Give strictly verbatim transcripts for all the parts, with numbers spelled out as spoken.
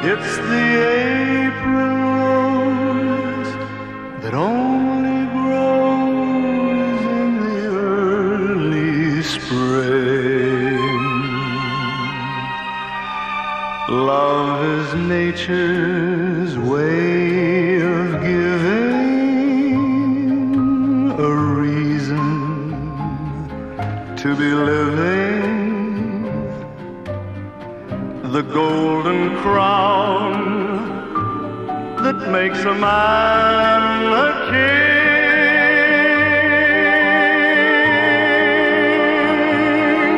It's the April rose that only grows in the early spring. Love is nature's way of giving a reason to be living. The golden crown that makes a man a king.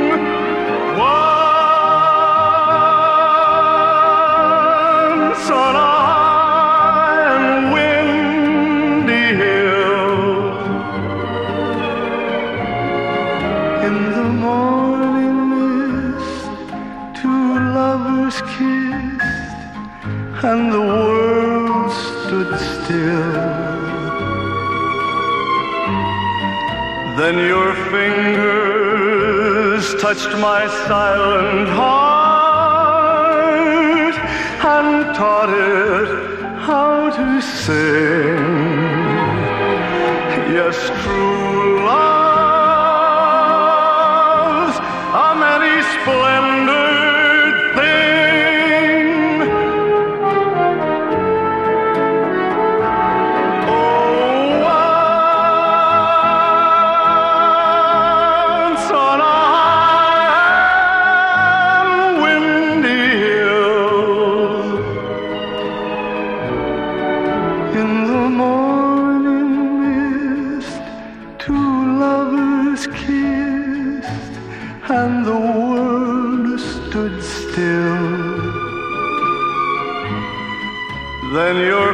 Once on a high and windy hill, in the morning mist, two lovers kissed, and the world stood still. Then your fingers touched my silent heart and taught it how to sing. Yes, true love's a many splendored thing. Oh, once on a high and windy hill, in the morning mist, two lovers kissed, and the world stood still. Then your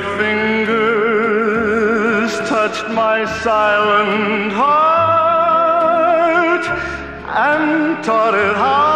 fingers touched my silent heart and taught it how